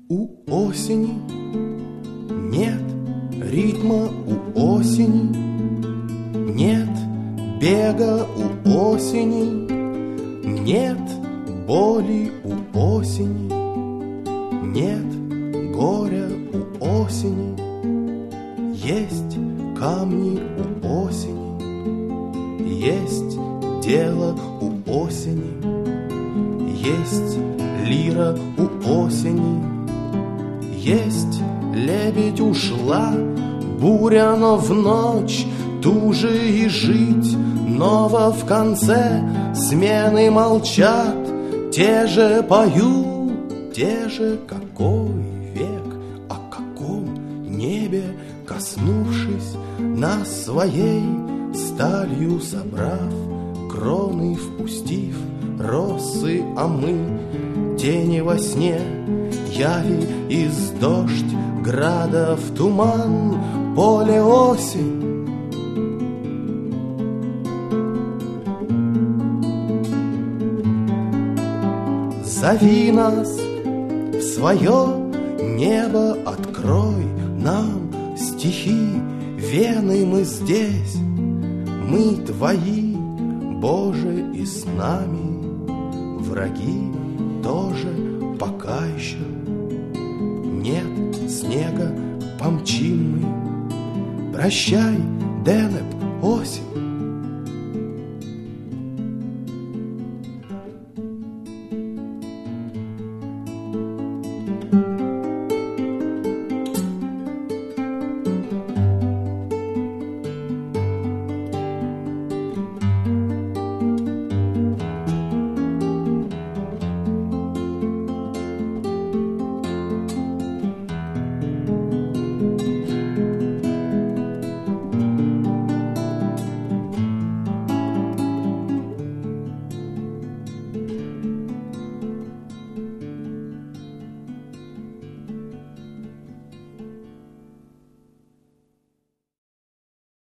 У осени нет ритма, у осени нет бега, у осени нет боли, у осени нет горя, у осени есть камни, у осени есть дело, у осени есть лира, у осени есть лебедь. Ушла буря, но в ночь туже и жить. Ново в конце смены молчат, те же поют, те же. Какой век, о каком небе, коснувшись нас своей сталью, собрав кроны, впустив росы, а мы тени во сне, яви из дождь, града в туман, поле осень. Зови нас в свое небо, открой нам стихи вены, мы здесь, мы твои, Боже, и с нами враги тоже пока еще. Нет снега, помчим мы. Прощай, Денеп, осень.